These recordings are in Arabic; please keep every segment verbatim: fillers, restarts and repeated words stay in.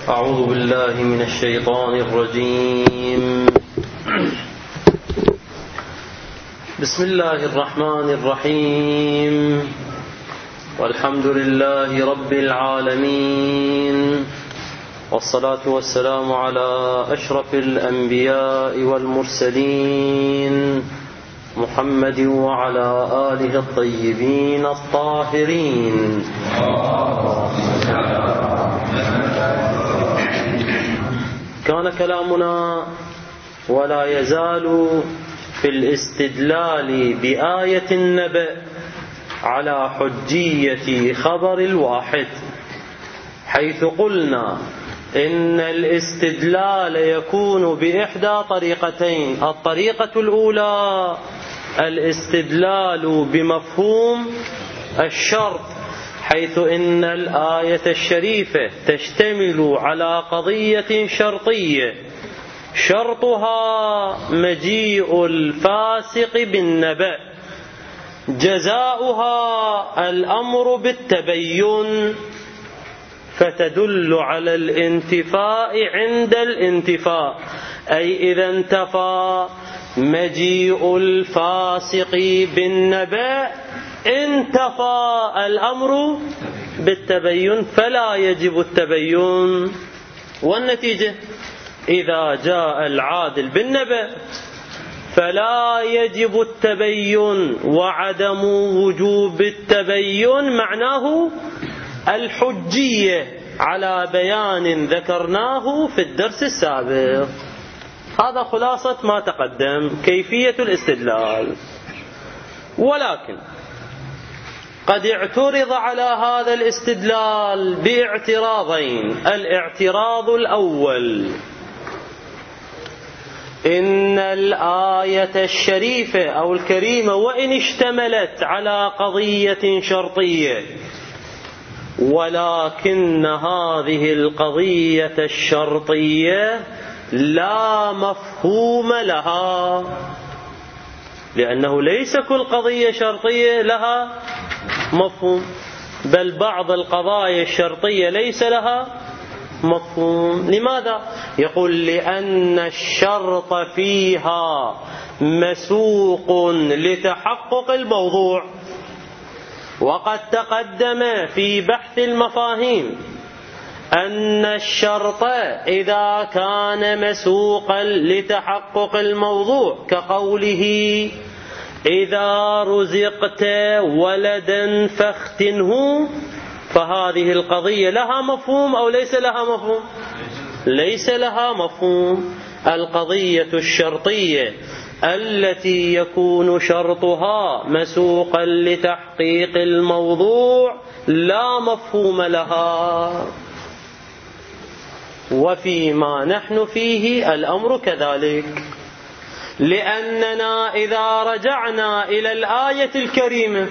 أعوذ بالله من الشيطان الرجيم. بسم الله الرحمن الرحيم، والحمد لله رب العالمين، والصلاة والسلام على أشرف الأنبياء والمرسلين محمد وعلى آله الطيبين الطاهرين. كان كلامنا ولا يزال في الاستدلال بآية النبأ على حجية خبر الواحد، حيث قلنا إن الاستدلال يكون بإحدى طريقتين. الطريقة الأولى الاستدلال بمفهوم الشرط، حيث إن الآية الشريفة تشتمل على قضية شرطية شرطها مجيء الفاسق بالنبأ، جزاؤها الأمر بالتبين، فتدل على الانتفاء عند الانتفاء، أي إذا انتفى مجيء الفاسق بالنبأ انتفى الأمر بالتبين فلا يجب التبين. والنتيجة إذا جاء العادل بالنبأ فلا يجب التبين، وعدم وجوب التبين معناه الحجية على بيان ذكرناه في الدرس السابق. هذا خلاصة ما تقدم، كيفية الاستدلال. ولكن قد اعترض على هذا الاستدلال باعتراضين. الاعتراض الأول: إن الآية الشريفة أو الكريمة وإن اشتملت على قضية شرطية، ولكن هذه القضية الشرطية لا مفهوم لها، لأنه ليس كل قضية شرطية لها مفهوم، بل بعض القضايا الشرطية ليس لها مفهوم. لماذا؟ يقول لأن الشرط فيها مسوق لتحقق الموضوع، وقد تقدم في بحث المفاهيم أن الشرط إذا كان مسوقا لتحقق الموضوع كقوله إذا رزقت ولدا فاختنه، فهذه القضية لها مفهوم أو ليس لها مفهوم؟ ليس لها مفهوم. القضية الشرطية التي يكون شرطها مسوقا لتحقيق الموضوع لا مفهوم لها. وفيما نحن فيه الأمر كذلك، لأننا إذا رجعنا إلى الآية الكريمة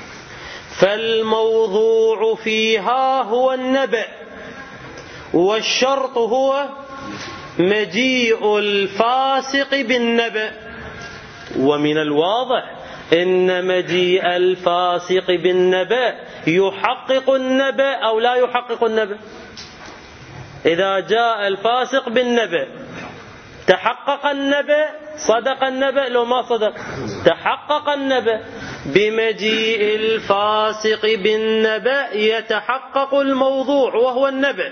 فالموضوع فيها هو النبأ، والشرط هو مجيء الفاسق بالنبأ. ومن الواضح إن مجيء الفاسق بالنبأ يحقق النبأ أو لا يحقق النبأ. إذا جاء الفاسق بالنبأ تحقق النبأ، صدق النبأ لو ما صدق تحقق النبأ. بمجيء الفاسق بالنبأ يتحقق الموضوع وهو النبأ،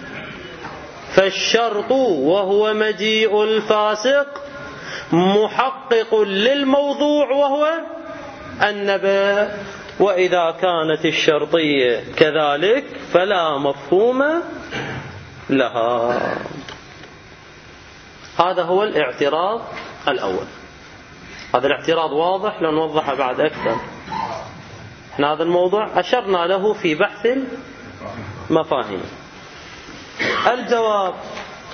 فالشرط وهو مجيء الفاسق محقق للموضوع وهو النبأ. وإذا كانت الشرطية كذلك فلا مفهوم لها. هذا هو الاعتراض الأول. هذا الاعتراض واضح، لو نوضحه بعد أكثر. احنا هذا الموضوع أشرنا له في بحث المفاهيم. الجواب: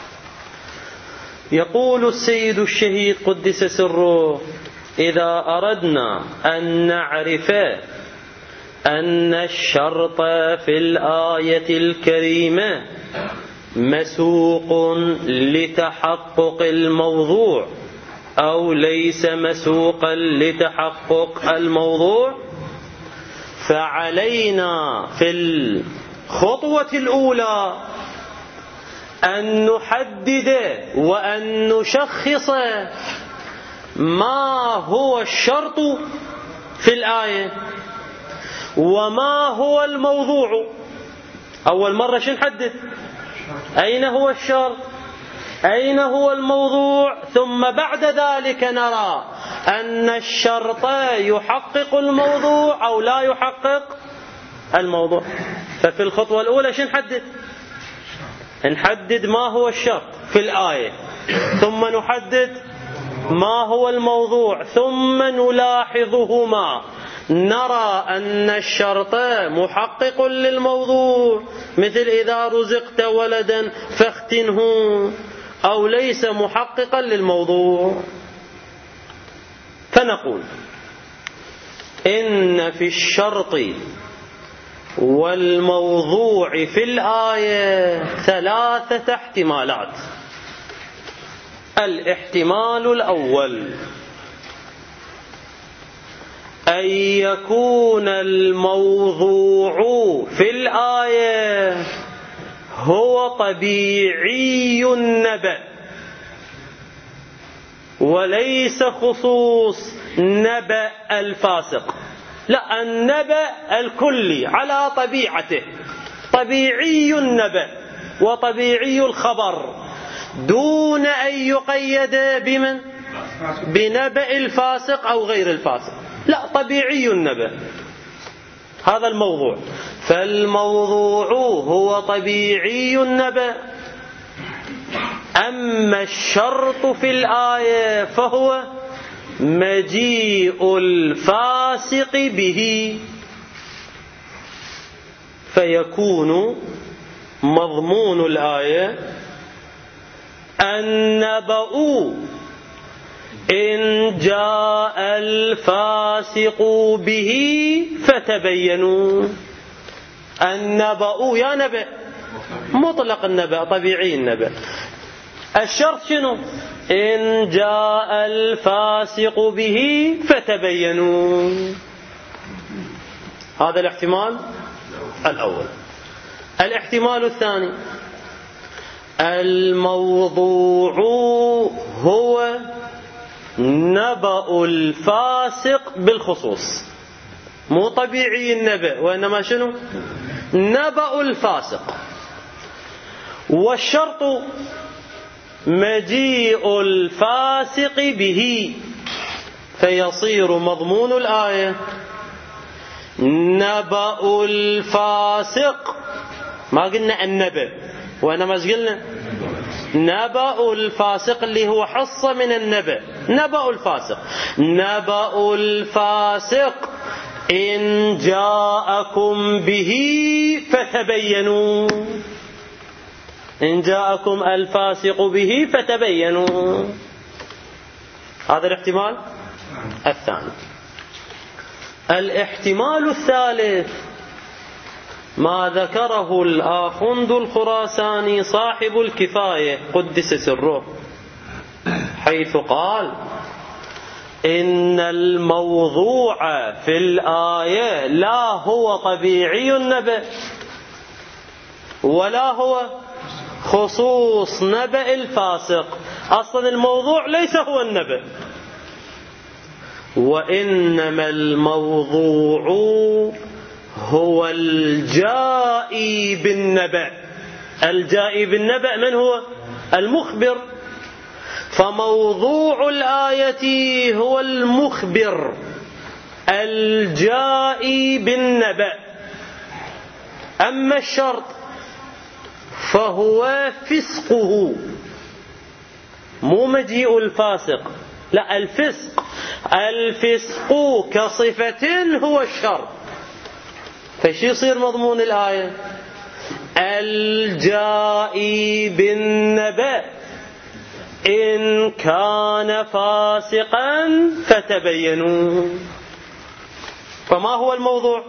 يقول السيد الشهيد قدس سره: إذا أردنا أن نعرف أن الشرط في الآية الكريمة مسوق لتحقق الموضوع أو ليس مسوقا لتحقق الموضوع، فعلينا في الخطوة الأولى أن نحدد وأن نشخص ما هو الشرط في الآية وما هو الموضوع. أول مرة شو نحدد؟ أين هو الشرط؟ أين هو الموضوع؟ ثم بعد ذلك نرى أن الشرط يحقق الموضوع أو لا يحقق الموضوع. ففي الخطوة الأولى شو نحدد؟ نحدد ما هو الشرط في الآية، ثم نحدد ما هو الموضوع، ثم نلاحظهما نرى أن الشرط محقق للموضوع، مثل إذا رزقت ولدا فاختنه، أو ليس محققا للموضوع. فنقول إن في الشرط والموضوع في الآية ثلاثة احتمالات. الاحتمال الأول أن يكون الموضوع في الآية هو طبيعي النبأ وليس خصوص نبأ الفاسق، لا، النبأ الكلي على طبيعته، طبيعي النبأ وطبيعي الخبر دون أن يقيد بمن؟ بنبأ الفاسق أو غير الفاسق، لا، طبيعي النبأ. هذا الموضوع. فالموضوع هو طبيعي النبأ. أما الشرط في الآية فهو مجيء الفاسق به، فيكون مضمون الآية النبأ إن جاء الفاسق به فتبينوا. النبأ يا نبأ مطلق النبأ، طبيعي النبأ. الشرط شنو؟ إن جاء الفاسق به فتبينوا. هذا الاحتمال الأول. الاحتمال الثاني الموضوع هو نبأ الفاسق بالخصوص، مو طبيعي النبأ وإنما شنو؟ نبأ الفاسق. والشرط مجيء الفاسق به، فيصير مضمون الآية نبأ الفاسق، ما قلنا النبأ وإنما قلنا نبأ الفاسق اللي هو حصة من النبأ، نبأ الفاسق. نبأ الفاسق إن جاءكم به فتبينوا. إن جاءكم الفاسق به فتبينوا. هذا الاحتمال الثاني. الاحتمال الثالث ما ذكره الآخوند الخراساني صاحب الكفاية قدس سره، حيث قال إن الموضوع في الآية لا هو طبيعي النبأ ولا هو خصوص نبأ الفاسق. أصلا الموضوع ليس هو النبأ، وإنما الموضوع هو الجائي بالنبأ. الجائي بالنبأ من هو؟ المخبر. فموضوع الآية هو المخبر الجائي بالنبأ. أما الشرط فهو فسقه، مو مجيء الفاسق، لا، الفسق. الفسق كصفة هو الشرط. فشي يصير مضمون الآية؟ الجائي بالنبأ إن كان فاسقا فتبينوا. فما هو الموضوع؟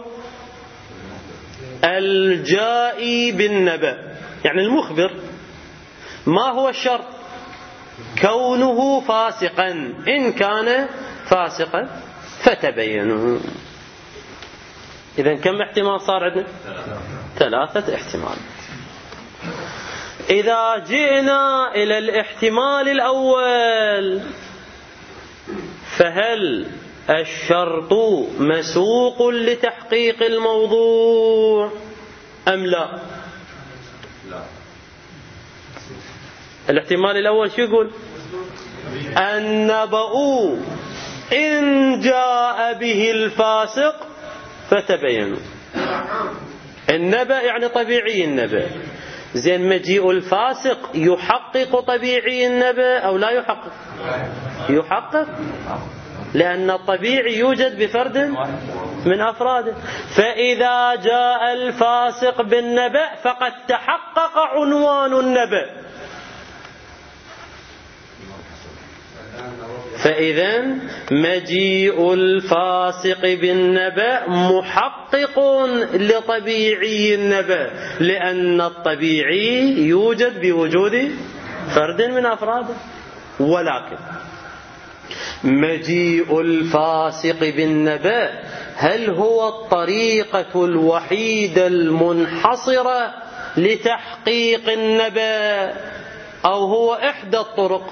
الجائي بالنبأ، يعني المخبر. ما هو الشرط؟ كونه فاسقا، إن كان فاسقا فتبينوا. إذن كم احتمال صار عندنا؟ ثلاثة احتمال. إذا جئنا إلى الاحتمال الأول فهل الشرط مسوق لتحقيق الموضوع أم لا؟ الاحتمال الأول شو يقول؟ النبأ إن جاء به الفاسق فتبينوا. النبأ يعني طبيعي النبأ. زين مجيء الفاسق يحقق طبيعي النبأ أو لا يحقق؟ يحقق، لأن الطبيعي يوجد بفرد من أفراده. فإذا جاء الفاسق بالنبأ فقد تحقق عنوان النبأ. فإذا مجيء الفاسق بالنبأ محقق لطبيعي النبأ، لأن الطبيعي يوجد بوجود فرد من أفراده. ولكن مجيء الفاسق بالنبأ هل هو الطريقة الوحيدة المنحصرة لتحقيق النبأ أو هو إحدى الطرق؟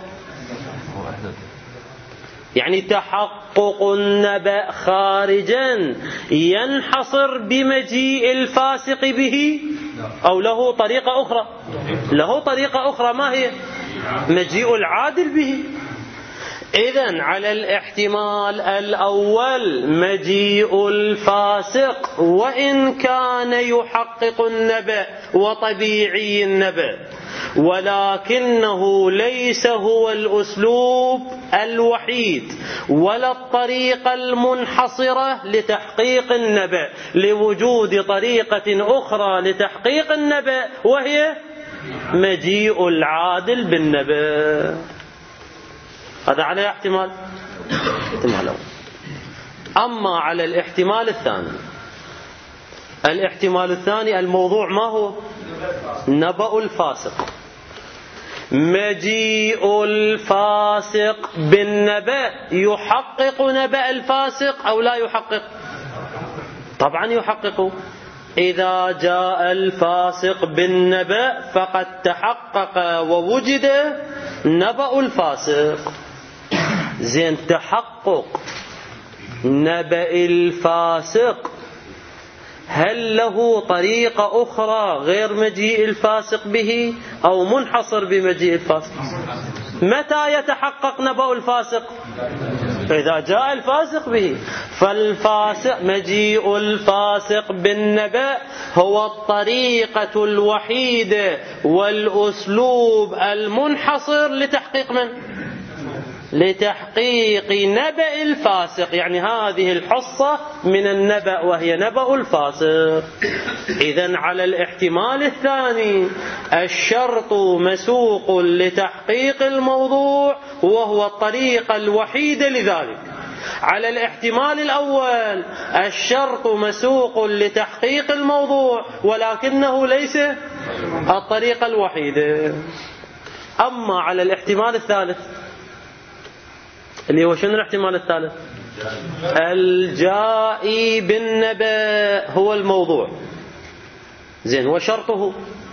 يعني تحقق النبأ خارجا ينحصر بمجيء الفاسق به أو له طريقة أخرى؟ له طريقة أخرى، ما هي؟ مجيء العادل به. إذن على الاحتمال الأول مجيء الفاسق وإن كان يحقق النبأ وطبيعي النبأ، ولكنه ليس هو الأسلوب الوحيد ولا الطريقة المنحصرة لتحقيق النبأ، لوجود طريقة أخرى لتحقيق النبأ وهي مجيء العادل بالنبأ. هذا على احتمال احتمال أول. أما على الاحتمال الثاني، الاحتمال الثاني الموضوع ما هو؟ نبأ الفاسق. مجيء الفاسق بالنبأ يحقق نبأ الفاسق أو لا يحقق؟ طبعا يحقق. إذا جاء الفاسق بالنبأ فقد تحقق ووجد نبأ الفاسق. زين، تحقق نبأ الفاسق هل له طريقة أخرى غير مجيء الفاسق به أو منحصر بمجيء الفاسق؟ متى يتحقق نبأ الفاسق؟ إذا جاء الفاسق به. فالفاسق مجيء الفاسق بالنبأ هو الطريقة الوحيدة والأسلوب المنحصر لتحقيق من؟ لتحقيق نبأ الفاسق. يعني هذه الحصة من النبأ وهي نبأ الفاسق. إذن على الاحتمال الثاني الشرط مسوق لتحقيق الموضوع وهو الطريقة الوحيدة لذلك. على الاحتمال الأول الشرط مسوق لتحقيق الموضوع ولكنه ليس الطريقة الوحيدة. أما على الاحتمال الثالث اللي هو شنو الاحتمال الثالث؟ الجائي بالنبأ هو الموضوع. زين، وشرطه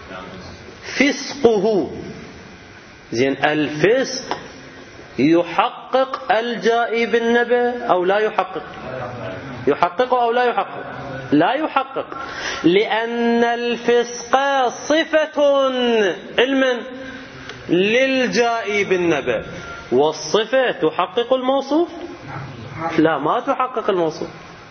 فسقه. زين، الفسق يحقق الجائي بالنبأ أو لا يحقق؟ يحقق أو لا يحقق؟ لا يحقق، لأن الفسق صفة علما للجائي بالنبأ، والصفة تحقق الموصوف؟ لا، ما تحقق الموصوف.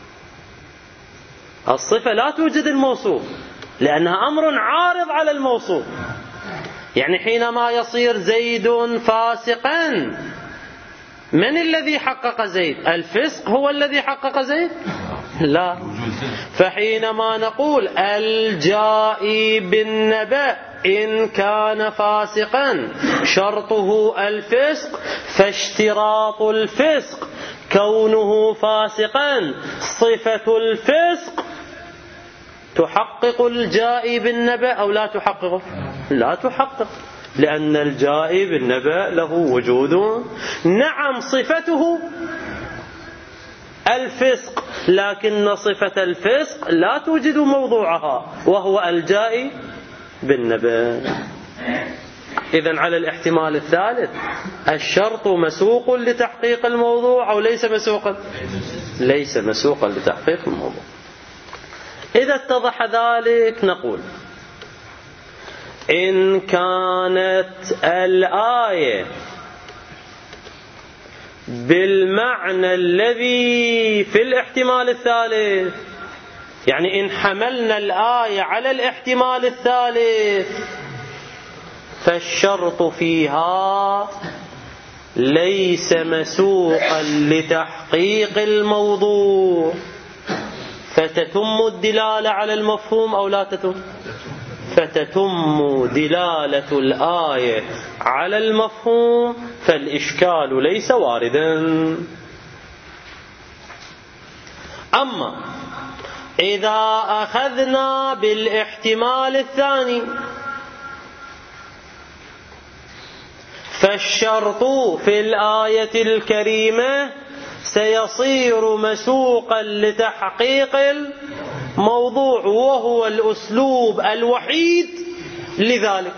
الصفة لا توجد الموصوف لأنها أمر عارض على الموصوف. يعني حينما يصير زيد فاسقا، من الذي حقق زيد؟ الفسق هو الذي حقق زيد؟ لا. فحينما نقول الجائي بالنبأ إن كان فاسقا شرطه الفسق، فاشتراط الفسق كونه فاسقا صفة الفسق تحقق الجائي بالنبأ أو لا تحققه؟ لا تحقق، لأن الجائي بالنبأ له وجود. نعم صفته الفسق، لكن صفة الفسق لا توجد موضوعها وهو الجائي بالنبأ. إذن على الاحتمال الثالث الشرط مسوق لتحقيق الموضوع أو ليس مسوقا؟ ليس مسوقا لتحقيق الموضوع. إذا اتضح ذلك نقول إن كانت الآية بالمعنى الذي في الاحتمال الثالث، يعني إن حملنا الآية على الاحتمال الثالث فالشرط فيها ليس مسوقا لتحقيق الموضوع، فتتم الدلالة على المفهوم أو لا تتم؟ فتتم دلالة الآية على المفهوم، فالإشكال ليس واردا. أما إذا أخذنا بالاحتمال الثاني فالشرط في الآية الكريمة سيصير مسوقا لتحقيق الموضوع، وهو الأسلوب الوحيد لذلك.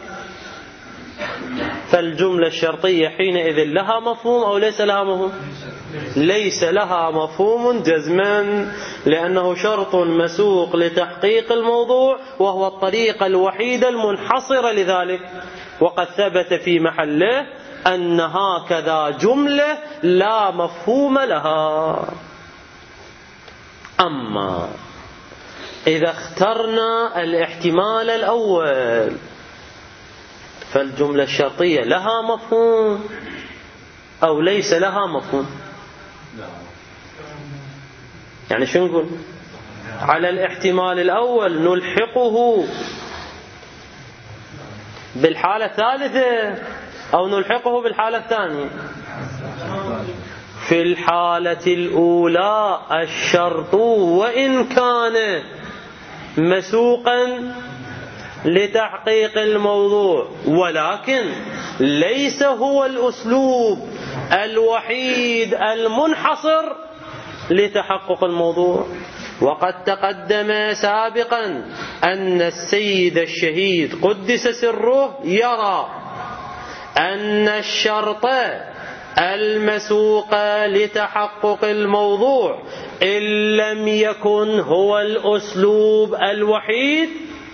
فالجملة الشرطية حينئذ لها مفهوم أو ليس لها مفهوم؟ ليس لها مفهوم جزما، لأنه شرط مسوق لتحقيق الموضوع، وهو الطريقة الوحيدة المنحصرة لذلك. وقد ثبت في محله أن هكذا جملة لا مفهوم لها. أما إذا اخترنا الاحتمال الأول فالجملة الشرطية لها مفهوم أو ليس لها مفهوم؟ يعني شو نقول؟ على الاحتمال الأول نلحقه بالحالة الثالثة أو نلحقه بالحالة الثانية؟ في الحالة الأولى الشرط وإن كان مسوقا لتحقيق الموضوع، ولكن ليس هو الأسلوب الوحيد المنحصر لتحقق الموضوع. وقد تقدم سابقا أن السيد الشهيد قدس سره يرى أن الشرط المسوق لتحقق الموضوع إن لم يكن هو الأسلوب الوحيد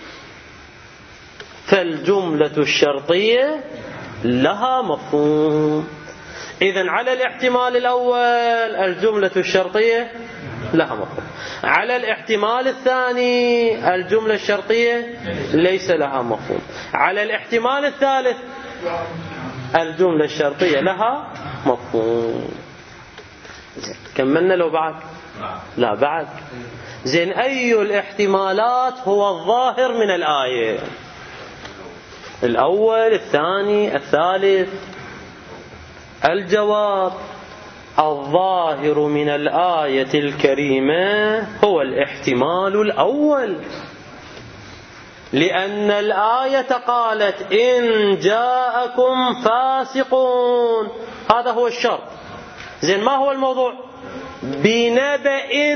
فالجملة الشرطية لها مفهوم. إذن على الاحتمال الأول الجملة الشرطية لها مفهوم، على الاحتمال الثاني الجملة الشرطية ليس لها مفهوم، على الاحتمال الثالث الجملة الشرطية لها مفهوم. كملنا لو بعد؟ لا بعد. زين أي الاحتمالات هو الظاهر من الآية؟ الأول، الثاني، الثالث؟ الجواب الظاهر من الآية الكريمة هو الاحتمال الأول، لأن الآية قالت إن جاءكم فاسقون، هذا هو الشرط. زين ما هو الموضوع؟ بنبأ.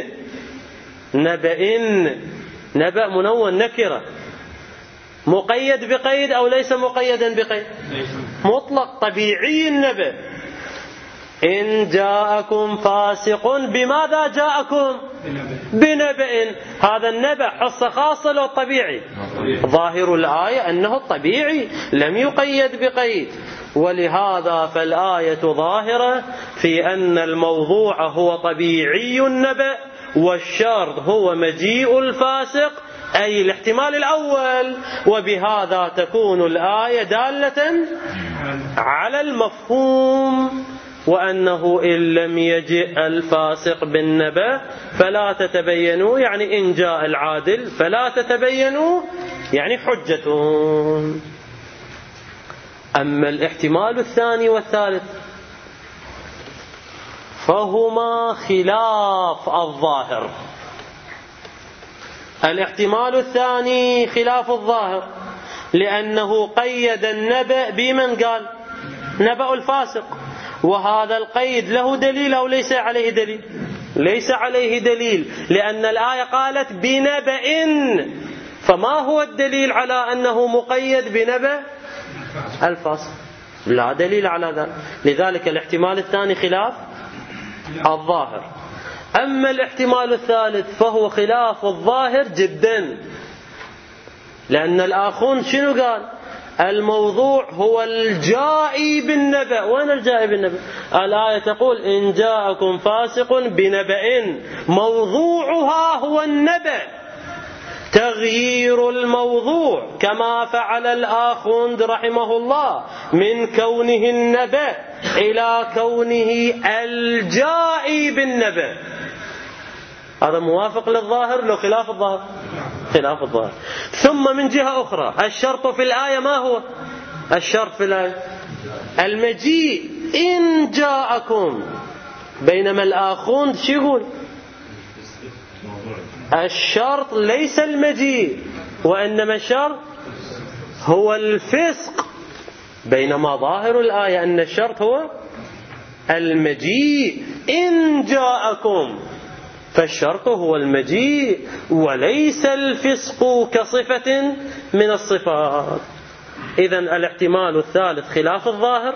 نبأ، نبأ منون نكرة، مقيد بقيد أو ليس مقيدا بقيد؟ مطلق طبيعي النبأ. إن جاءكم فاسق، بماذا جاءكم؟ بنبأ. هذا النبأ حصة خاصة لو الطبيعي؟ ظاهر الآية أنه الطبيعي لم يقيد بقيد، ولهذا فالآية ظاهرة في أن الموضوع هو طبيعي النبأ، والشرط هو مجيء الفاسق أي الاحتمال الأول، وبهذا تكون الآية دالة على المفهوم، وأنه إن لم يجئ الفاسق بالنبأ فلا تتبينوا، يعني إن جاء العادل فلا تتبينوا، يعني حجة. أما الاحتمال الثاني والثالث فهما خلاف الظاهر. الاحتمال الثاني خلاف الظاهر لأنه قيد النبأ بمن قال؟ نبأ الفاسق، وهذا القيد له دليل أو ليس عليه دليل؟ ليس عليه دليل، لأن الآية قالت بنبأ، فما هو الدليل على أنه مقيد بنبأ الفاصل؟ لا دليل على ذلك. لذلك الاحتمال الثاني خلاف الظاهر. أما الاحتمال الثالث فهو خلاف الظاهر جدا، لأن الآخون شنو قال؟ الموضوع هو الجائي بالنبأ. وين الجائي بالنبأ؟ الآية تقول إن جاءكم فاسق بنبأ، موضوعها هو النبأ. تغيير الموضوع كما فعل الآخوند رحمه الله من كونه النبأ إلى كونه الجائي بالنبأ، هذا موافق للظاهر لو خلاف الظاهر؟ خلاف الظاهر. ثم من جهة أخرى الشرط في الآية ما هو؟ الشرط في الآية المجيء إن جاءكم، بينما الآخوند شو يقول؟ الشرط ليس المجيء وإنما الشرط هو الفسق، بينما ظاهر الآية أن الشرط هو المجيء إن جاءكم، فالشرط هو المجيء وليس الفسق كصفة من الصفات. إذن الاحتمال الثالث خلاف الظاهر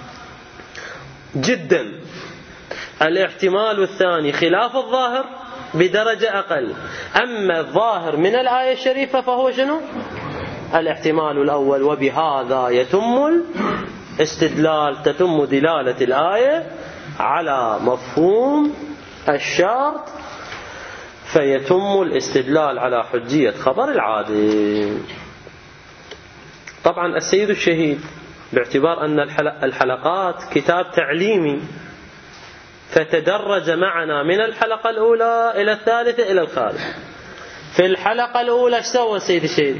جدا، الاحتمال الثاني خلاف الظاهر بدرجة أقل. أما الظاهر من الآية الشريفة فهو شنو؟ الاحتمال الأول. وبهذا يتم الاستدلال، تتم دلالة الآية على مفهوم الشرط، فيتم الاستدلال على حجية خبر العادل. طبعا السيد الشهيد باعتبار أن الحلقات كتاب تعليمي فتدرج معنا من الحلقة الأولى إلى الثالثة إلى الخامسة. في الحلقة الأولى ايش سوى السيد الشهيد؟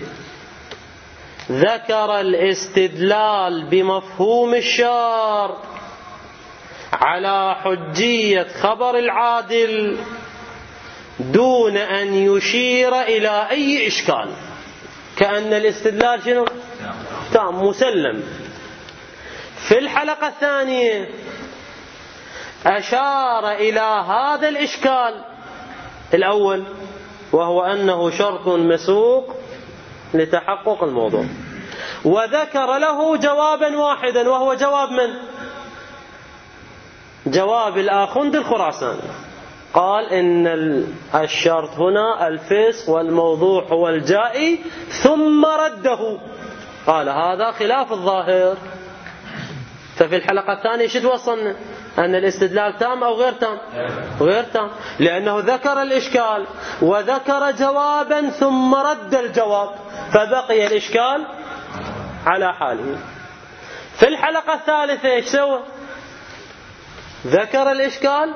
ذكر الاستدلال بمفهوم الشرط على حجية خبر العادل دون أن يشير إلى أي إشكال، كأن الاستدلال شنو؟ تام مسلم. في الحلقة الثانية أشار إلى هذا الإشكال الأول، وهو أنه شرط مسوق لتحقق الموضوع، وذكر له جوابا واحدا، وهو جواب من؟ جواب الآخوند الخراساني. قال إن الشرط هنا الفسق والموضوع هو الجائي، ثم رده، قال هذا خلاف الظاهر. ففي الحلقة الثانية شو توصلنا؟ أن الاستدلال تام أو غير تام؟ غير تام، لأنه ذكر الإشكال وذكر جوابا ثم رد الجواب، فبقي الإشكال على حاله. في الحلقة الثالثة ايش سوى؟ ذكر الإشكال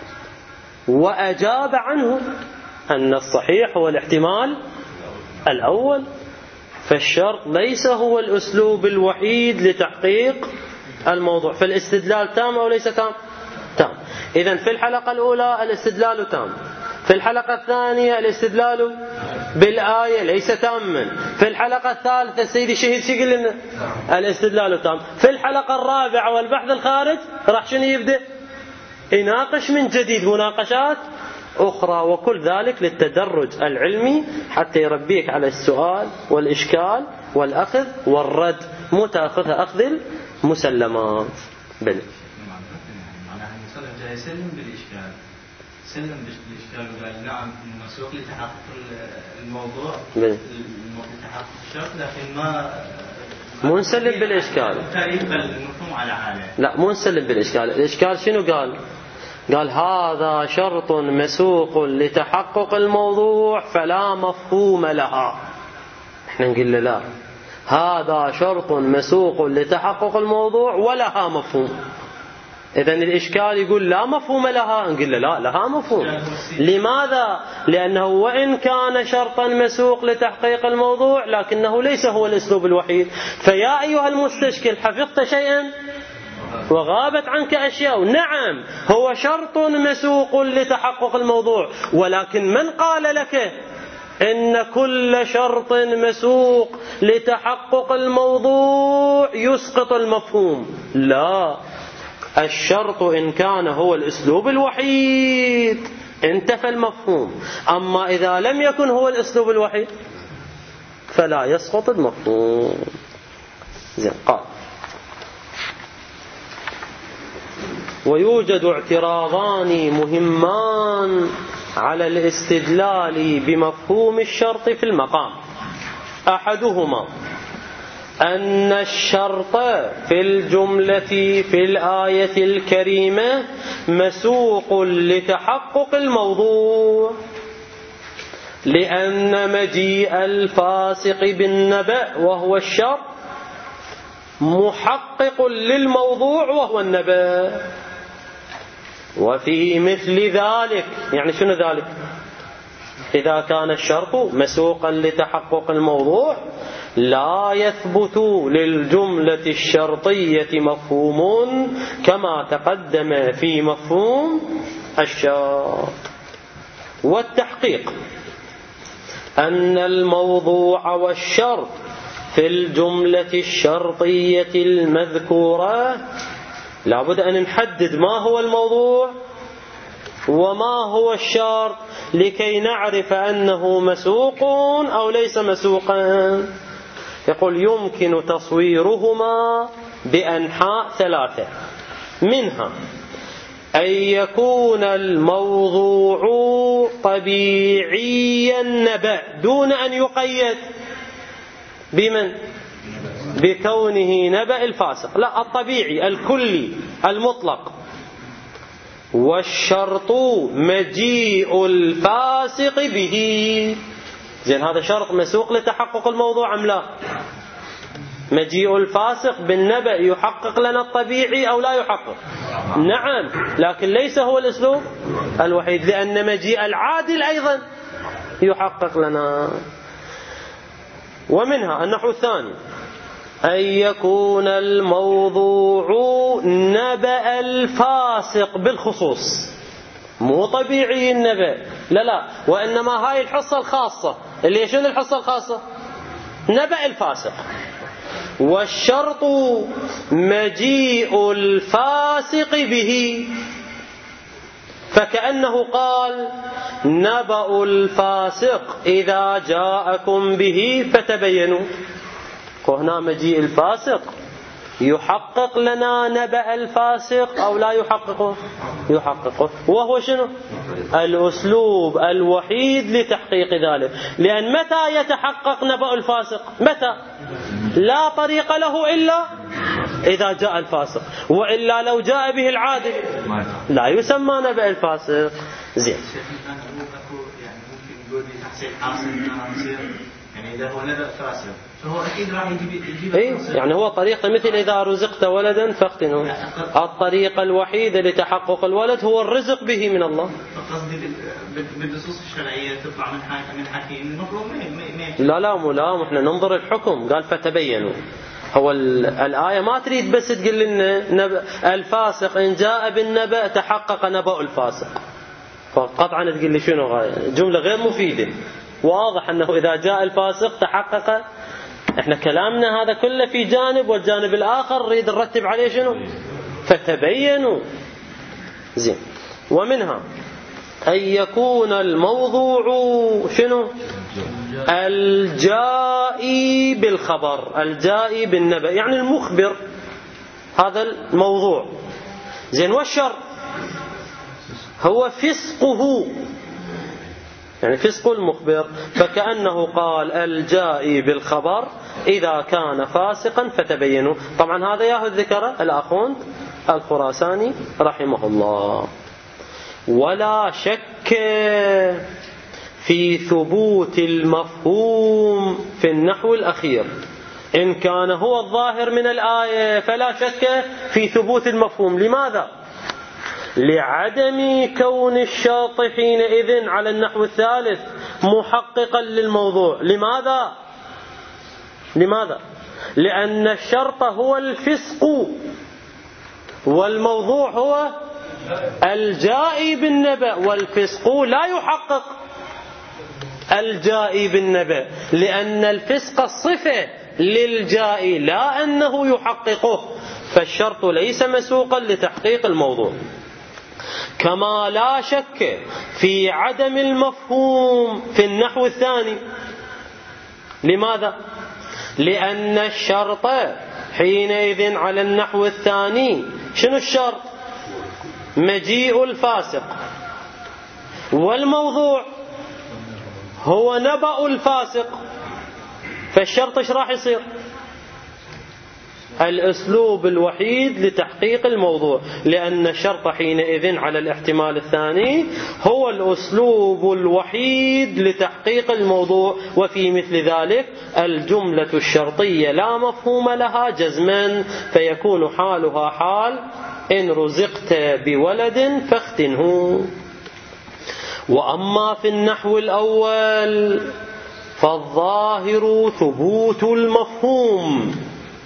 وأجاب عنه أن الصحيح هو الاحتمال الأول، فالشرط ليس هو الأسلوب الوحيد لتحقيق الموضوع. فالاستدلال تام أو ليس تام؟ تام. إذن في الحلقة الأولى الاستدلال تام، في الحلقة الثانية الاستدلال بالآية ليس تاما، في الحلقة الثالثة السيد الشهيد شو يقول لنا؟ الاستدلال تام. في الحلقة الرابعة والبحث الخارج راح شنو يبدأ؟ يناقش من جديد مناقشات أخرى، وكل ذلك للتدرج العلمي حتى يربيك على السؤال والإشكال والأخذ والرد، مو تأخذ أخذ المسلمات. بل معناها المسلم جاي يسلم بالإشكال، سلم بالإشكال وقال نعم مسوق لتحقق الموضوع لتحقق الشرط، لكن ما مو نسلم بالإشكال، يقبل المفهوم على حاله. لا مو نسلم بالإشكال. الإشكال شنو قال؟ قال هذا شرط مسوق لتحقق الموضوع فلا مفهوم لها. احنا نقول له لا، هذا شرط مسوق لتحقق الموضوع ولها مفهوم. إذن الإشكال يقول لا مفهوم لها، نقول له لا، لها مفهوم. لماذا؟ لأنه وإن كان شرطا مسوق لتحقيق الموضوع لكنه ليس هو الأسلوب الوحيد. فيا أيها المستشكل حفظت شيئا وغابت عنك أشياء. نعم هو شرط مسوق لتحقق الموضوع، ولكن من قال لك إن كل شرط مسوق لتحقق الموضوع يسقط المفهوم؟ لا، الشرط إن كان هو الأسلوب الوحيد انتفى المفهوم، أما إذا لم يكن هو الأسلوب الوحيد فلا يسقط المفهوم. زين. قال ويوجد اعتراضان مهمان على الاستدلال بمفهوم الشرط في المقام. أحدهما أن الشرط في الجملة في الآية الكريمة مسوق لتحقق الموضوع، لأن مجيء الفاسق بالنبأ وهو الشرط محقق للموضوع وهو النبأ. وفي مثل ذلك، يعني شنو ذلك؟ إذا كان الشرط مسوقا لتحقق الموضوع لا يثبت للجملة الشرطية مفهوم كما تقدم في مفهوم الشرط. والتحقيق أن الموضوع والشرط في الجملة الشرطية المذكورة لابد أن نحدد ما هو الموضوع وما هو الشرط لكي نعرف أنه مسوق أو ليس مسوقا. يقول يمكن تصويرهما بأنحاء ثلاثة، منها أن يكون الموضوع طبيعي النبأ دون أن يقيد بمن؟ بكونه نبأ الفاسق، لا، الطبيعي الكلي المطلق. والشرط مجيء الفاسق به. زين، هذا شرط مسوق لتحقق الموضوع أم لا؟ مجيء الفاسق بالنبأ يحقق لنا الطبيعي أو لا يحقق؟ نعم، لكن ليس هو الأسلوب الوحيد، لأن مجيء العادل أيضا يحقق لنا. ومنها النحو الثاني أن يكون الموضوع نبأ الفاسق بالخصوص، مو طبيعي النبأ، لا لا، وإنما هاي الحصة الخاصة اللي شنو الحصة الخاصة؟ نبأ الفاسق. والشرط مجيء الفاسق به، فكأنه قال نبأ الفاسق إذا جاءكم به فتبينوا. وهنا مجيء الفاسق يحقق لنا نبأ الفاسق أو لا يحققه؟ يحققه. وهو شنو؟ الأسلوب الوحيد لتحقيق ذلك. لأن متى يتحقق نبأ الفاسق؟ متى؟ لا طريق له إلا إذا جاء الفاسق، وإلا لو جاء به العادل لا يسمى نبأ الفاسق. زين، يعني إذا هو نبأ فاسق فهو أكيد راح يجيب يجيب إيه؟ يعني هو طريقة مثل إذا رزقت ولدا فاختنه، الطريقة الوحيدة لتحقق الولد هو الرزق به من الله. قصدي بالنصوص الشرعية تطلع من حاكم من حكيم المفروض ما لا لا مو لا، احنا ننظر الحكم. قال فتبينوا. هو الآية ما تريد بس تقول لنا الفاسق إن جاء بالنبأ تحقق نبأ الفاسق، فقطعا تقول لي شنو غاية؟ جملة غير مفيدة. واضح أنه إذا جاء الفاسق تحقق. احنا كلامنا هذا كله في جانب، والجانب الآخر نريد نرتب عليه شنو؟ فتبينوا. زين. ومنها أن يكون الموضوع شنو؟ الجائي بالخبر، الجائي بالنبأ، يعني المخبر، هذا الموضوع. زين. والشر هو فسقه، يعني فسق المخبر، فكأنه قال الجائي بالخبر إذا كان فاسقا فتبينوا. طبعا هذا ياهو ذكر الأخوند الخراساني رحمه الله. ولا شك في ثبوت المفهوم في النحو الأخير، إن كان هو الظاهر من الآية فلا شك في ثبوت المفهوم. لماذا؟ لعدم كون الشرط حينئذ على النحو الثالث محققا للموضوع. لماذا؟ لماذا؟ لأن الشرط هو الفسق والموضوع هو الجائي بالنبأ، والفسق لا يحقق الجائي بالنبأ، لأن الفسق صفة للجائي لا أنه يحققه، فالشرط ليس مسوقا لتحقيق الموضوع. كما لا شك في عدم المفهوم في النحو الثاني، لماذا؟ لأن الشرط حينئذ على النحو الثاني، شنو الشرط؟ مجيء الفاسق، والموضوع هو نبأ الفاسق، فالشرط ايش راح يصير؟ الأسلوب الوحيد لتحقيق الموضوع، لأن الشرط حينئذ على الاحتمال الثاني هو الأسلوب الوحيد لتحقيق الموضوع. وفي مثل ذلك الجملة الشرطية لا مفهوم لها جزما، فيكون حالها حال إن رزقت بولد فاختنه. وأما في النحو الأول فالظاهر ثبوت المفهوم،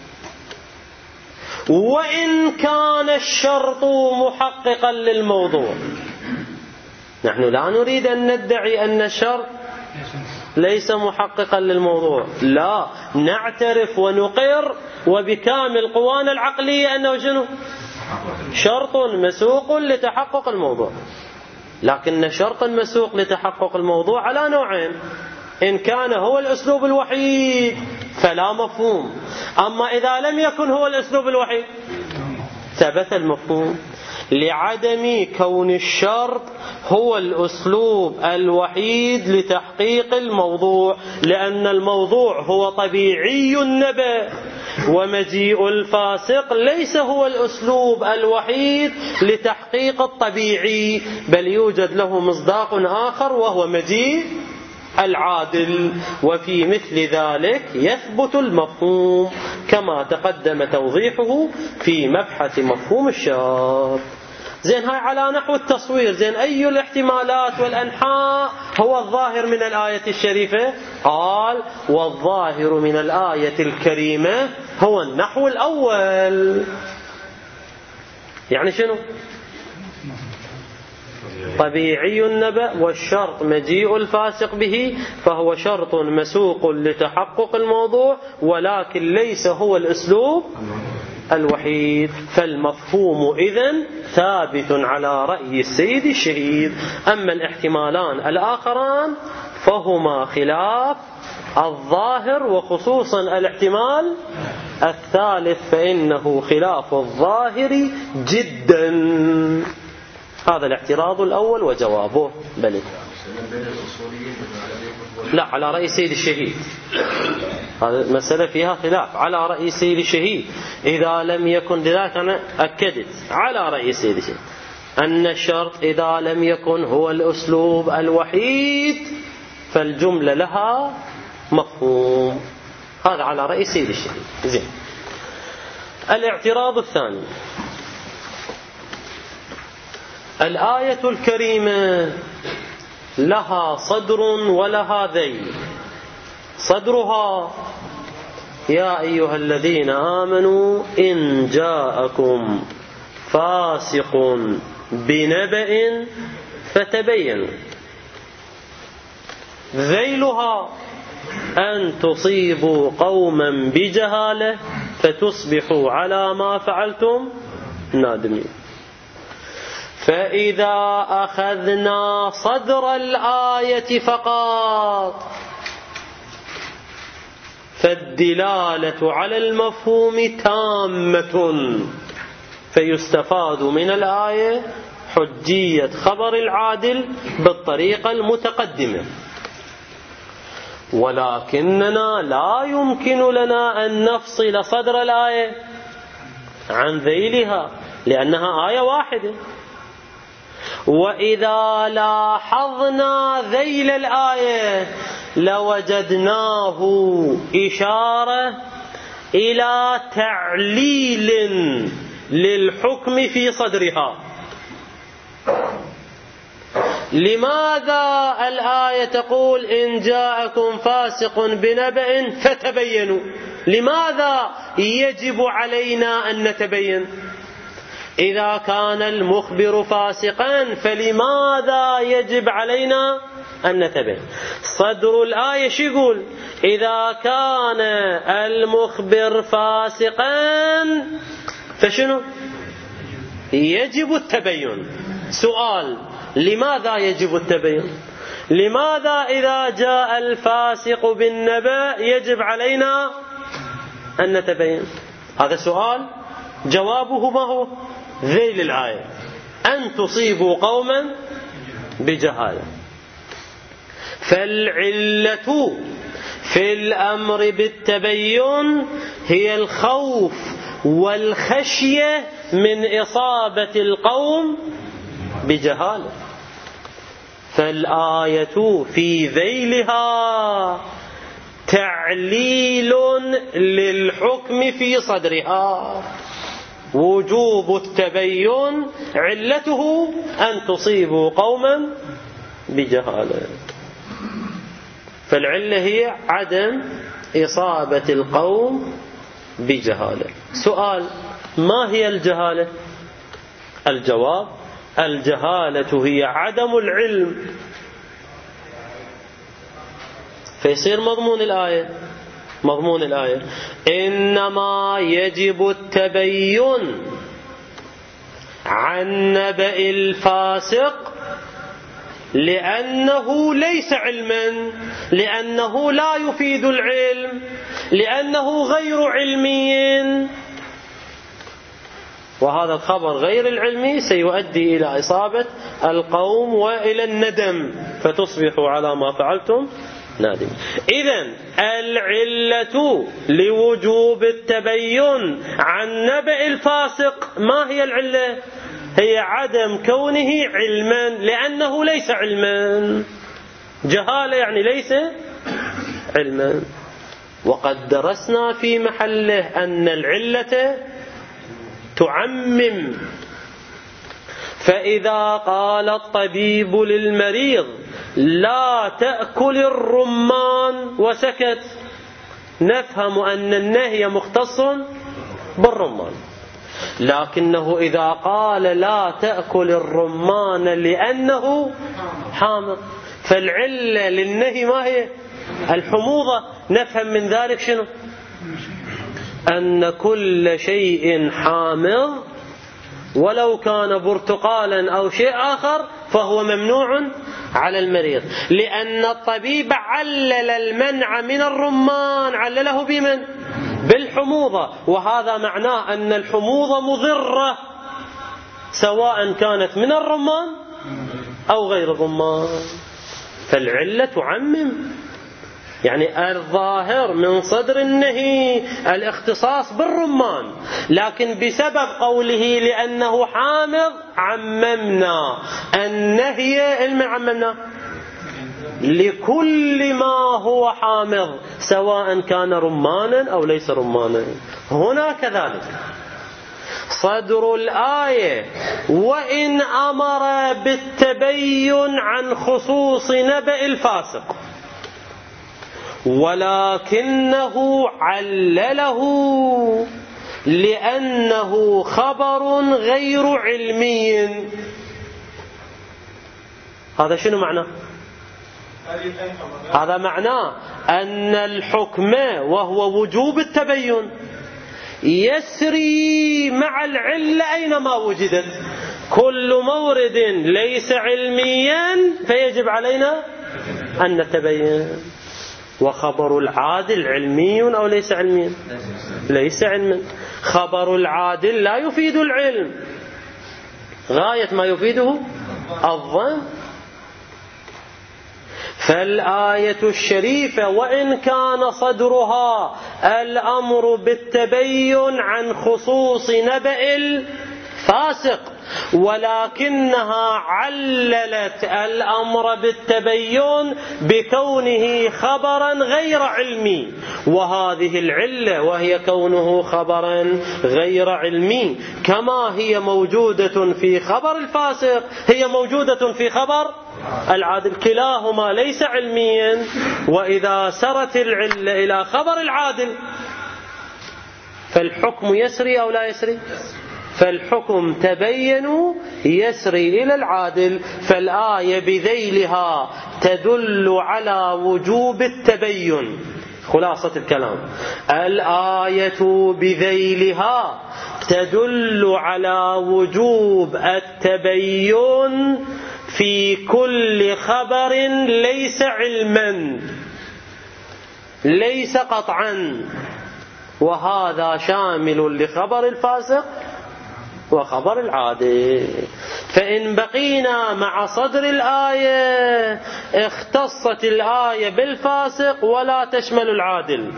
وإن كان الشرط محققا للموضوع. نحن لا نريد أن ندعي أن الشرط ليس محققا للموضوع، لا، نعترف ونقر وبكامل قوانا العقلية أنه شنو؟ شرط مسوق لتحقق الموضوع. لكن شرط مسوق لتحقق الموضوع على نوعين: إن كان هو الأسلوب الوحيد فلا مفهوم، أما إذا لم يكن هو الأسلوب الوحيد ثبت المفهوم، لعدم كون الشرط هو الأسلوب الوحيد لتحقيق الموضوع، لأن الموضوع هو طبيعي النبأ، ومجيء الفاسق ليس هو الأسلوب الوحيد لتحقيق الطبيعي، بل يوجد له مصداق آخر وهو مجيء العادل. وفي مثل ذلك يثبت المفهوم كما تقدم توضيحه في مبحث مفهوم الشرط. زين، هاي على نحو التصوير. زين، أي الاحتمالات والأنحاء هو الظاهر من الآية الشريفة؟ قال: والظاهر من الآية الكريمة هو النحو الأول. يعني شنو؟ طبيعي النبأ، والشرط مجيء الفاسق به، فهو شرط مسوق لتحقق الموضوع، ولكن ليس هو الأسلوب الوحيد. فالمفهوم إذن ثابت على رأي السيد الشهيد. أما الاحتمالان الآخران فهما خلاف الظاهر، وخصوصا الاحتمال الثالث فإنه خلاف الظاهر جدا. هذا الاعتراض الأول وجوابه. بل لا، على رأي سيد الشهيد. هذه المسألة فيها خلاف على رأي سيد الشهيد. إذا لم يكن، لذلك أنا أكدت على رأي سيد الشهيد أن الشرط إذا لم يكن هو الأسلوب الوحيد فالجملة لها مفهوم. هذا على رأي سيد الشهيد. زين، الاعتراض الثاني: الآية الكريمة لها صدر ولها ذيل. صدرها: يا أيها الذين آمنوا إن جاءكم فاسق بنبأ فتبينوا. ذيلها: أن تصيبوا قوما بجهالة فتصبحوا على ما فعلتم نادمين. فإذا أخذنا صدر الآية فقط فالدلالة على المفهوم تامة، فيستفاد من الآية حجية خبر العادل بالطريقة المتقدمة. ولكننا لا يمكن لنا أن نفصل صدر الآية عن ذيلها، لأنها آية واحدة. وإذا لاحظنا ذيل الآية لوجدناه إشارة إلى تعليل للحكم في صدرها. لماذا الآية تقول إن جاءكم فاسق بنبأ فتبينوا؟ لماذا يجب علينا أن نتبين؟ إذا كان المخبر فاسقا فلماذا يجب علينا أن نتبين؟ صدر الآية شو يقول؟ إذا كان المخبر فاسقا فشنو؟ يجب التبين. سؤال: لماذا يجب التبين؟ لماذا إذا جاء الفاسق بالنبأ يجب علينا أن نتبين؟ هذا سؤال جوابه ما هو؟ ذيل الآية: أن تصيبوا قوما بجهالة. فالعلة في الأمر بالتبين هي الخوف والخشية من إصابة القوم بجهالة. فالآية في ذيلها تعليل للحكم في صدرها. وجوب التبين علته أن تصيبوا قوما بجهالة. فالعلة هي عدم إصابة القوم بجهالة. سؤال: ما هي الجهالة؟ الجواب: الجهالة هي عدم العلم. فيصير مضمون الآية مضمون الآية إنما يجب التبين عن نبأ الفاسق لأنه ليس علما، لأنه لا يفيد العلم، لأنه غير علمي. وهذا الخبر غير العلمي سيؤدي إلى إصابة القوم وإلى الندم، فتصبحوا على ما فعلتم نادم. إذن العلة لوجوب التبين عن نبأ الفاسق ما هي العلة؟ هي عدم كونه علما، لأنه ليس علما. جهالة يعني ليس علما. وقد درسنا في محله أن العلة تعمم. فإذا قال الطبيب للمريض لا تأكل الرمان وسكت، نفهم أن النهي مختص بالرمان. لكنه إذا قال لا تأكل الرمان لأنه حامض، فالعلة للنهي ما هي؟ الحموضة. نفهم من ذلك شنو؟ أن كل شيء حامض ولو كان برتقالا أو شيء آخر فهو ممنوع على المريض، لأن الطبيب علل المنع من الرمان، علله بمن؟ بالحموضة. وهذا معناه أن الحموضة مضرة سواء كانت من الرمان أو غير الرمان. فالعلة تعمم، يعني الظاهر من صدر النهي الاختصاص بالرمان، لكن بسبب قوله لأنه حامض عممنا النهي. المن عممنا لكل ما هو حامض سواء كان رمانا أو ليس رمانا. هنا كذلك صدر الآية وإن أمر بالتبين عن خصوص نبأ الفاسق ولكنه علله لأنه خبر غير علمي. هذا شنو معناه؟ هذا معناه أن الحكم وهو وجوب التبين يسري مع العلة أينما وجدت. كل مورد ليس علميا فيجب علينا أن نتبين. وخبر العادل علمي أو ليس علميا؟ ليس علما. خبر العادل لا يفيد العلم، غاية ما يفيده الظن. فالآية الشريفة وإن كان صدرها الأمر بالتبين عن خصوص نبأ الفاسق، ولكنها عللت الأمر بالتبين بكونه خبرا غير علمي. وهذه العلة وهي كونه خبرا غير علمي كما هي موجودة في خبر الفاسق هي موجودة في خبر العادل، كلاهما ليس علميا. وإذا سرت العلة إلى خبر العادل فالحكم يسري أو لا يسري؟ فالحكم تبينوا يسري إلى العادل. فالآية بذيلها تدل على وجوب التبين. خلاصة الكلام: الآية في كل خبر ليس علما ليس قطعا، وهذا شامل لخبر الفاسق وخبر العادل. فإن بقينا مع صدر الآية اختصت الآية بالفاسق ولا تشمل العادل،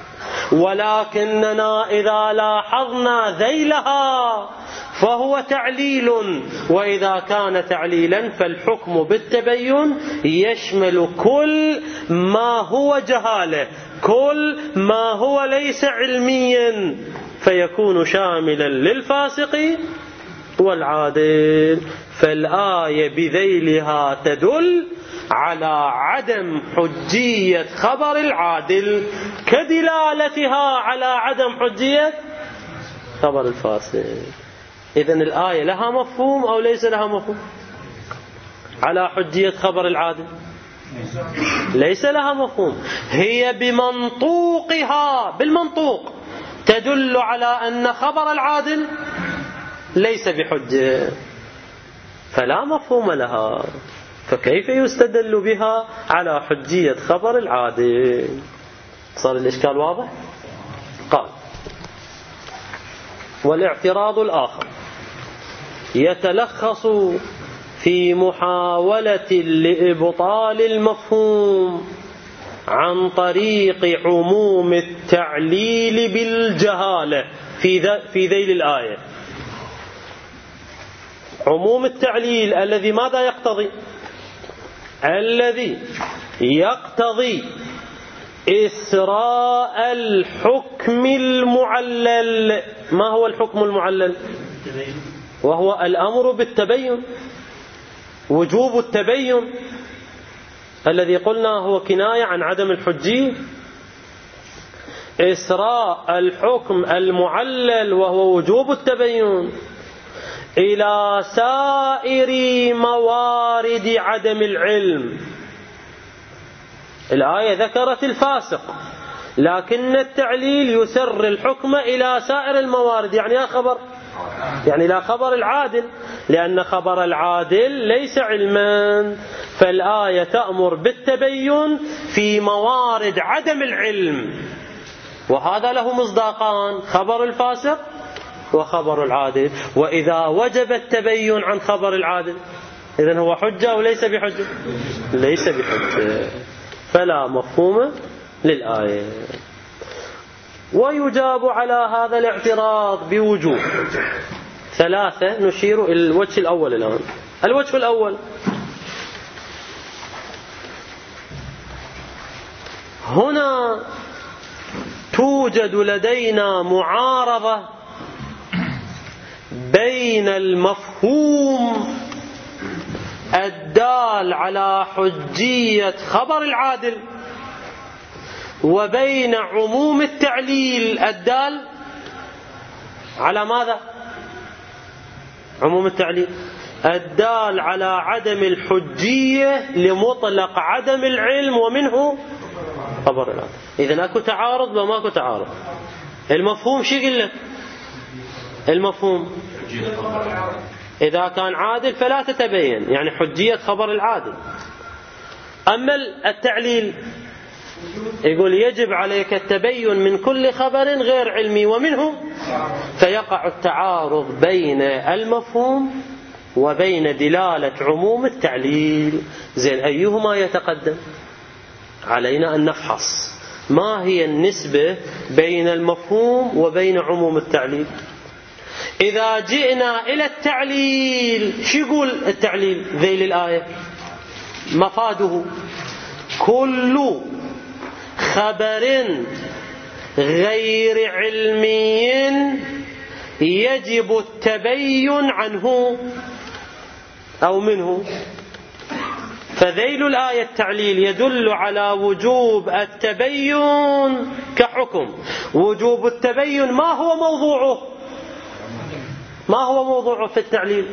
ولكننا إذا لاحظنا ذيلها فهو تعليل، وإذا كان تعليلا فالحكم بالتبين يشمل كل ما هو جهالة، كل ما هو ليس علميا، فيكون شاملا للفاسق والعادل. فالآية بذيلها تدل على عدم حجية خبر العادل كدلالتها على عدم حجية خبر الفاسق. إذن الآية لها مفهوم أو ليس لها مفهوم؟ على حجية خبر العادل ليس لها مفهوم، هي بمنطوقها بالمنطوق تدل على أن خبر العادل ليس بحجة، فلا مفهوم لها، فكيف يستدل بها على حجية خبر العادل؟ صار الإشكال واضح؟ قال: والاعتراض الآخر يتلخص في محاولة لإبطال المفهوم عن طريق عموم التعليل بالجهالة في في ذيل الآية. عموم التعليل الذي ماذا يقتضي؟ الذي يقتضي إسراء الحكم المعلل. ما هو الحكم المعلل؟ وهو الأمر بالتبين، وجوب التبين الذي قلنا هو كناية عن عدم الحجية. إسراء الحكم المعلل وهو وجوب التبين إلى سائر موارد عدم العلم. الآية ذكرت الفاسق، لكن التعليل يسر الحكم إلى سائر الموارد، يعني لا خبر يعني لا خبر العادل، لأن خبر العادل ليس علما، فالآية تأمر بالتبين في موارد عدم العلم، وهذا له مصداقان: خبر الفاسق وخبر العادل. وإذا وجب التبين عن خبر العادل إذن هو حجة أو ليس بحجة؟ ليس بحجة، فلا مفهوم للآية. ويجاب على هذا الاعتراض بوجوه ثلاثة، نشير إلى الوجه الأول الآن. الوجه الأول: هنا توجد لدينا معارضة بين المفهوم الدال على حجية خبر العادل وبين عموم التعليل الدال على ماذا؟ عموم التعليل الدال على عدم الحجية لمطلق عدم العلم ومنه خبر العادل. إذن أكو تعارض وما أكو تعارض. المفهوم شو يقول لك؟ المفهوم إذا كان عادل فلا تتبين، يعني حجية خبر العادل. أما التعليل يقول يجب عليك التبين من كل خبر غير علمي ومنه، فيقع التعارض بين المفهوم وبين دلالة عموم التعليل. زين، أيهما يتقدم؟ علينا أن نفحص ما هي النسبة بين المفهوم وبين عموم التعليل. إذا جئنا إلى التعليل، شو يقول التعليل ذيل الآية؟ مفاده كل خبر غير علمي يجب التبين عنه أو منه. فذيل الآية التعليل يدل على وجوب التبين كحكم. وجوب التبين ما هو موضوعه؟ ما هو موضوعه في التعليل؟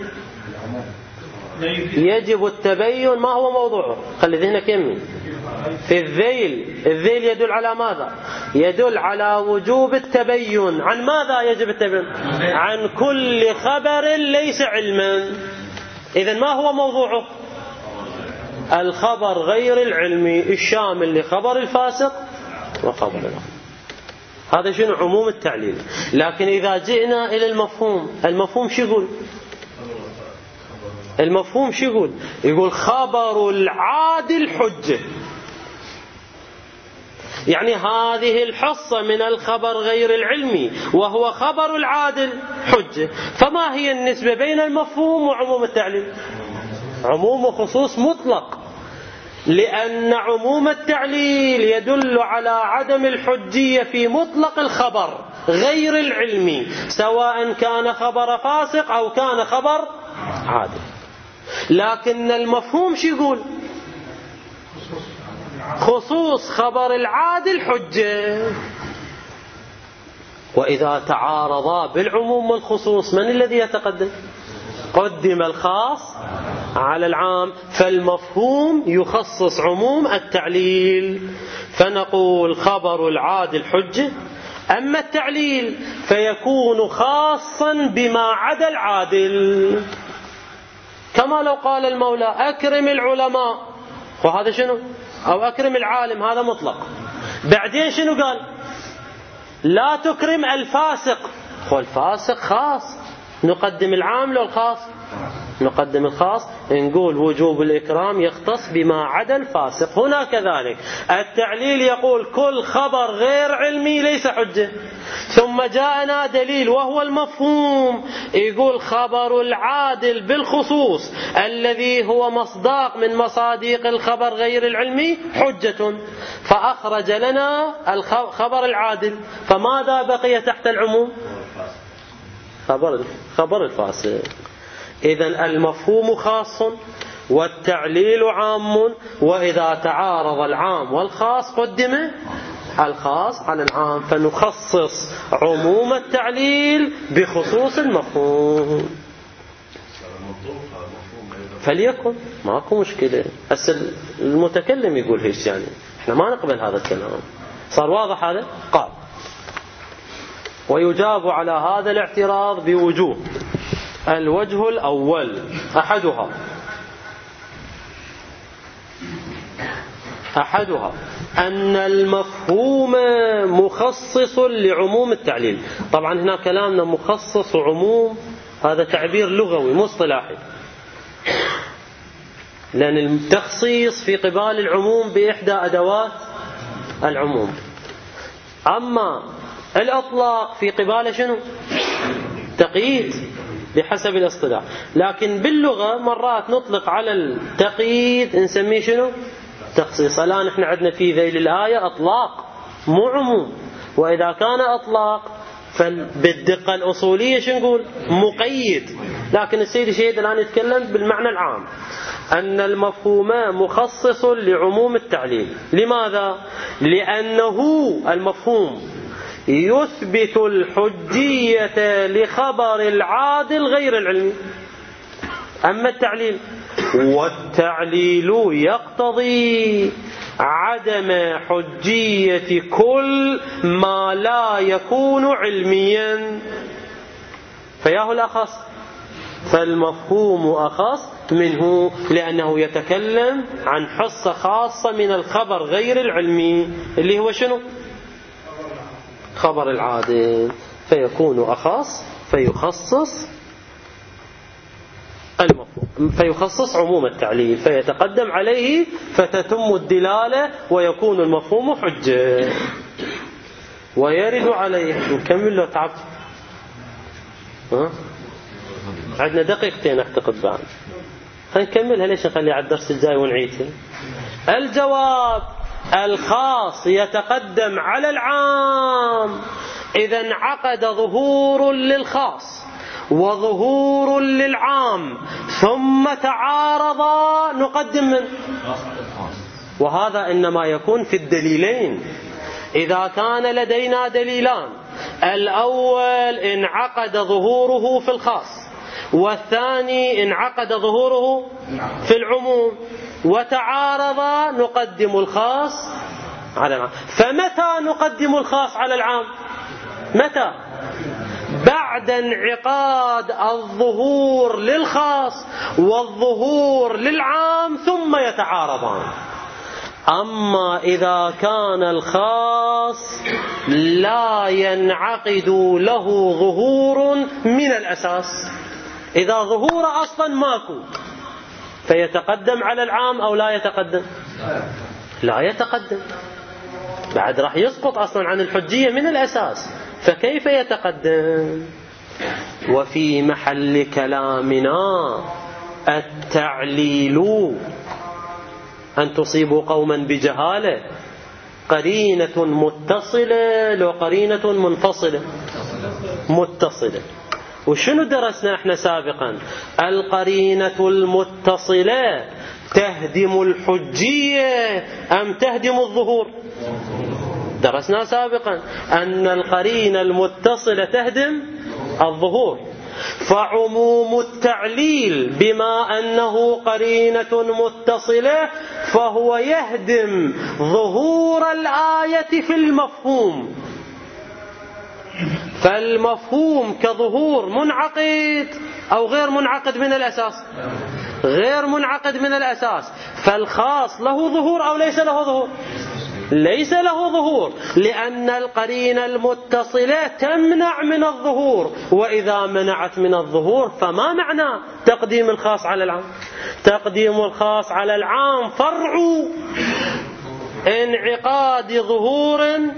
يجب التبين ما هو موضوعه؟ خلي ذهنك يمين. في الذيل، الذيل يدل على ماذا؟ يدل على وجوب التبين. عن ماذا يجب التبين؟ عن كل خبر ليس علما. إذن ما هو موضوعه؟ الخبر غير العلمي الشامل لخبر الفاسق وخبر العام. هذا شنو عموم التعليل. لكن إذا جئنا إلى المفهوم، المفهوم شو يقول؟ المفهوم شو يقول؟ يقول خبر العادل حجة. يعني هذه الحصة من الخبر غير العلمي وهو خبر العادل حجة. فما هي النسبة بين المفهوم وعموم التعليل؟ عموم وخصوص مطلق، لأن عموم التعليل يدل على عدم الحجية في مطلق الخبر غير العلمي، سواء كان خبر فاسق أو كان خبر عادل. لكن المفهوم شو يقول؟ خصوص خبر العادل حجة. وإذا تعارضا بالعموم والخصوص من الذي يتقدم؟ قدم الخاص على العام، فالمفهوم يخصص عموم التعليل، فنقول خبر العادل حجة. أما التعليل فيكون خاصا بما عدا العادل، كما لو قال المولى أكرم العلماء، وهذا شنو؟ أو أكرم العالم، هذا مطلق. بعدين شنو قال؟ لا تكرم الفاسق، والفاسق خاص، نقدم العام لو الخاص؟ نقدم الخاص. نقول وجوب الإكرام يختص بما عدا الفاسق. هنا كذلك التعليل يقول كل خبر غير علمي ليس حجة. ثم جاءنا دليل وهو المفهوم، يقول خبر العادل بالخصوص الذي هو مصداق من مصاديق الخبر غير العلمي حجة، فأخرج لنا الخبر العادل. فماذا بقي تحت العموم؟ خبر خبر الفاسق. إذن المفهوم خاص والتعليل عام، وإذا تعارض العام والخاص قدم الخاص على العام، فنخصص عموم التعليل بخصوص المفهوم. فليكن ماكو مشكلة. هسه المتكلم يقول هيش، يعني احنا ما نقبل هذا الكلام. صار واضح هذا؟ قال ويجاب على هذا الاعتراض بوجوه. الوجه الأول أحدها أحدها أن المفهوم مخصص لعموم التعليل. طبعا هنا كلامنا مخصص وعموم هذا تعبير لغوي مصطلحي، لأن التخصيص في قبال العموم بإحدى أدوات العموم، أما الأطلاق في قبال شنو؟ تقييد بحسب الاصطلاح. لكن باللغة مرات نطلق على التقييد نسميه شنو؟ تخصيص. الآن احنا عندنا في ذيل الآية أطلاق مو عموم، وإذا كان أطلاق فبالدقة الأصولية شو نقول؟ مقيد. لكن السيد الشهيد الآن يتكلم بالمعنى العام أن المفهوم مخصص لعموم التعليل. لماذا؟ لأنه المفهوم يثبت الحجية لخبر العادل غير العلمي. أما التعليل والتعليل يقتضي عدم حجية كل ما لا يكون علميا، فياه الأخص، فالمفهوم أخص منه لأنه يتكلم عن حصة خاصة من الخبر غير العلمي اللي هو شنو؟ خبر العادل، فيكون أخص فيخصص المفهوم، فيخصص عموم التعليل، فيتقدم عليه فتتم الدلالة ويكون المفهوم حجة ويرد عليه. نكمل لو تعبت؟ ها؟ عندنا دقيقتين اعتقد بعد، هنكملها. ليش نخلي على الدرس الجاي ونعيدها؟ الجواب الخاص يتقدم على العام إذا انعقد ظهور للخاص وظهور للعام ثم تعارضا نقدم من، وهذا إنما يكون في الدليلين. إذا كان لدينا دليلان، الأول انعقد ظهوره في الخاص والثاني انعقد ظهوره في العموم وتعارضا، نقدم الخاص على العام. فمتى نقدم الخاص على العام؟ متى؟ بعد بعد انعقاد الظهور للخاص والظهور للعام ثم يتعارضان. أما إذا كان الخاص لا ينعقد له ظهور من الأساس، إذا ظهور أصلا ماكو، فيتقدم على العام أو لا يتقدم؟ لا يتقدم، بعد راح يسقط أصلا عن الحجية من الأساس، فكيف يتقدم؟ وفي محل كلامنا التعليل أن تصيبوا قوما بجهالة قرينة متصلة لو قرينة منفصلة متصلة. وشنو درسنا احنا سابقا؟ القرينة المتصلة تهدم الحجية أم تهدم الظهور؟ درسنا سابقا أن القرينة المتصلة تهدم الظهور، فعموم التعليل بما أنه قرينة متصلة فهو يهدم ظهور الآية في المفهوم، فالمفهوم كظهور منعقد أو غير منعقد من الأساس؟ غير منعقد من الأساس. فالخاص له ظهور أو ليس له ظهور؟ ليس له ظهور، لأن القرينة المتصلة تمنع من الظهور، وإذا منعت من الظهور فما معنى تقديم الخاص على العام؟ تقديم الخاص على العام فرع انعقاد ظهور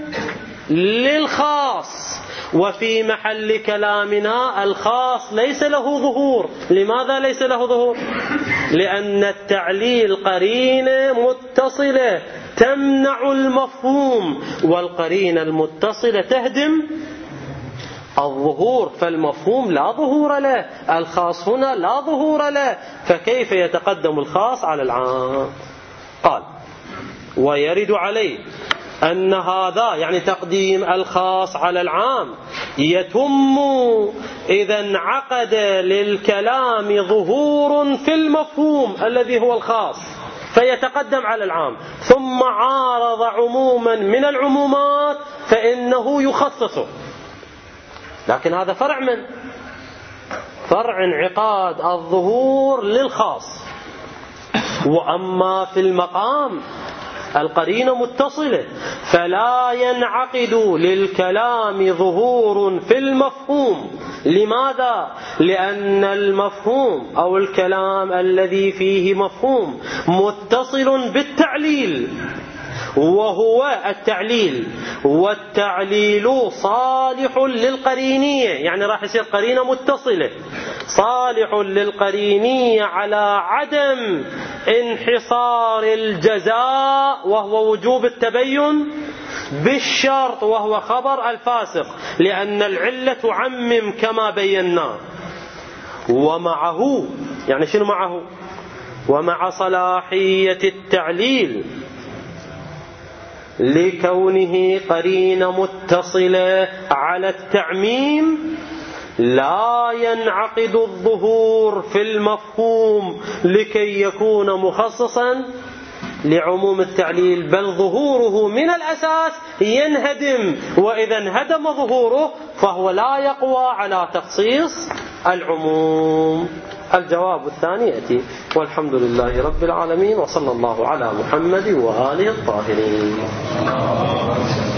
للخاص. وفي محل كلامنا الخاص ليس له ظهور. لماذا ليس له ظهور؟ لأن التعليل قرينة متصلة تمنع المفهوم، والقرينة المتصلة تهدم الظهور، فالمفهوم لا ظهور له، الخاص هنا لا ظهور له، فكيف يتقدم الخاص على العام؟ قال: ويرد عليه أن هذا يعني تقديم الخاص على العام يتم إذا انعقد للكلام ظهور في المفهوم الذي هو الخاص فيتقدم على العام، ثم عارض عموما من العمومات فإنه يخصصه. لكن هذا فرع من فرع انعقاد الظهور للخاص. وأما في المقام القرينة متصلة فلا ينعقد للكلام ظهور في المفهوم. لماذا؟ لأن المفهوم أو الكلام الذي فيه مفهوم متصل بالتعليل، وهو التعليل، والتعليل صالح للقرينية، يعني راح يصير قرينة متصلة صالح للقرينية على عدم انحصار الجزاء وهو وجوب التبين بالشرط وهو خبر الفاسق، لأن العلة تعمم كما بينا. ومعه يعني شنو معه؟ ومع صلاحية التعليل لكونه قرينة متصلة على التعميم لا ينعقد الظهور في المفهوم لكي يكون مخصصا لعموم التعليل، بل ظهوره من الأساس ينهدم، وإذا انهدم ظهوره فهو لا يقوى على تخصيص العموم. الجواب الثاني يأتي، والحمد لله رب العالمين، وصلى الله على محمد وآله الطاهرين.